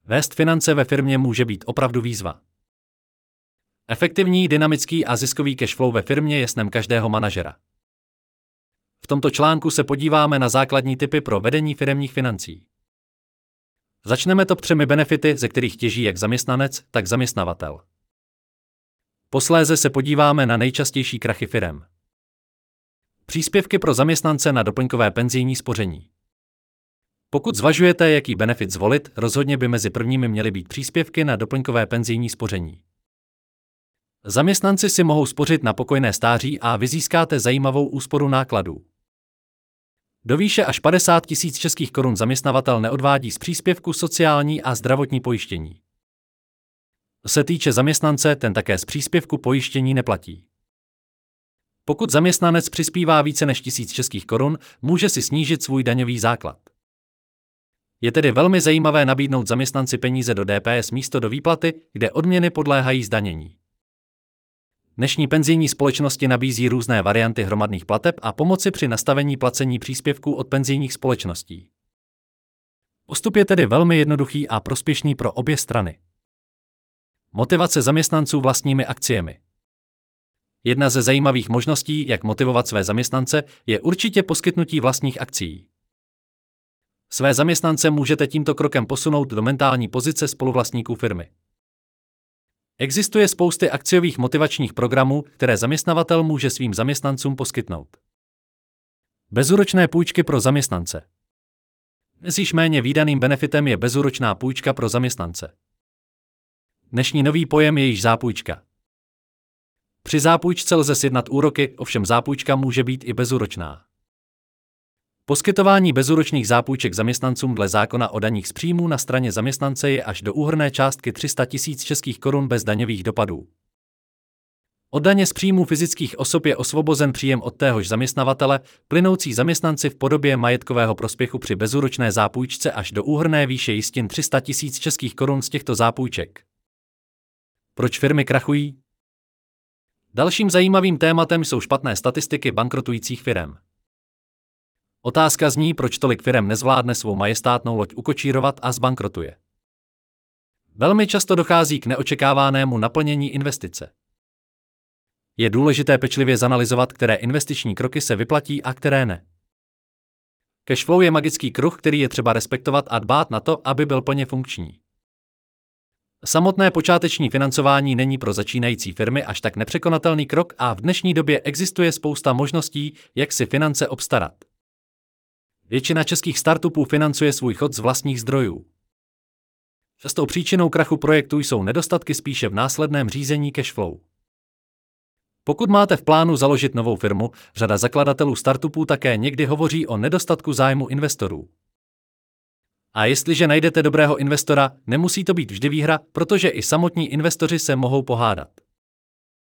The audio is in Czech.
Vést finance ve firmě může být opravdu výzva. Efektivní, dynamický a ziskový cashflow ve firmě je snem každého manažera. V tomto článku se podíváme na základní tipy pro vedení firemních financí. Začneme top 3 benefity, ze kterých těží jak zaměstnanec, tak zaměstnavatel. Posléze se podíváme na nejčastější krachy firem. Příspěvky pro zaměstnance na doplňkové penzijní spoření. Pokud zvažujete, jaký benefit zvolit, rozhodně by mezi prvními měly být příspěvky na doplňkové penzijní spoření. Zaměstnanci si mohou spořit na pokojné stáří a vy získáte zajímavou úsporu nákladů. Do výše až 50 000 českých korun zaměstnavatel neodvádí z příspěvku sociální a zdravotní pojištění. Co se týče zaměstnance, ten také z příspěvku pojištění neplatí. Pokud zaměstnanec přispívá více než 1000 českých korun, může si snížit svůj daňový základ. Je tedy velmi zajímavé nabídnout zaměstnanci peníze do DPS místo do výplaty, kde odměny podléhají zdanění. Dnešní penzijní společnosti nabízí různé varianty hromadných plateb a pomoci při nastavení placení příspěvků od penzijních společností. Postup je tedy velmi jednoduchý a prospěšný pro obě strany. Motivace zaměstnanců vlastními akciemi. Jedna ze zajímavých možností, jak motivovat své zaměstnance, je určitě poskytnutí vlastních akcií. Své zaměstnance můžete tímto krokem posunout do mentální pozice spoluvlastníků firmy. Existuje spousty akciových motivačních programů, které zaměstnavatel může svým zaměstnancům poskytnout. Bezúročné půjčky pro zaměstnance. Dnes již méně vídaným benefitem je bezúročná půjčka pro zaměstnance. Dnešní nový pojem je již zápůjčka. Při zápůjčce lze sjednat úroky, ovšem zápůjčka může být i bezúročná. Poskytování bezúročných zápůjček zaměstnancům dle zákona o daních z příjmů na straně zaměstnance je až do úhrnné částky 300 000 českých korun bez daňových dopadů. Od daně z příjmů fyzických osob je osvobozen příjem od téhož zaměstnavatele, plynoucí zaměstnanci v podobě majetkového prospěchu při bezúročné zápůjčce až do úhrnné výše jistin 300 000 českých korun z těchto zápůjček. Proč firmy krachují? Dalším zajímavým tématem jsou špatné statistiky bankrotujících firem. Otázka zní, proč tolik firem nezvládne svou majestátnou loď ukočírovat a zbankrotuje. Velmi často dochází k neočekávanému naplnění investice. Je důležité pečlivě zanalyzovat, které investiční kroky se vyplatí a které ne. Cashflow je magický kruh, který je třeba respektovat a dbát na to, aby byl plně funkční. Samotné počáteční financování není pro začínající firmy až tak nepřekonatelný krok a v dnešní době existuje spousta možností, jak si finance obstarat. Většina českých startupů financuje svůj chod z vlastních zdrojů. Častou příčinou krachu projektů jsou nedostatky spíše v následném řízení cashflow. Pokud máte v plánu založit novou firmu, řada zakladatelů startupů také někdy hovoří o nedostatku zájmu investorů. A jestliže najdete dobrého investora, nemusí to být vždy výhra, protože i samotní investoři se mohou pohádat.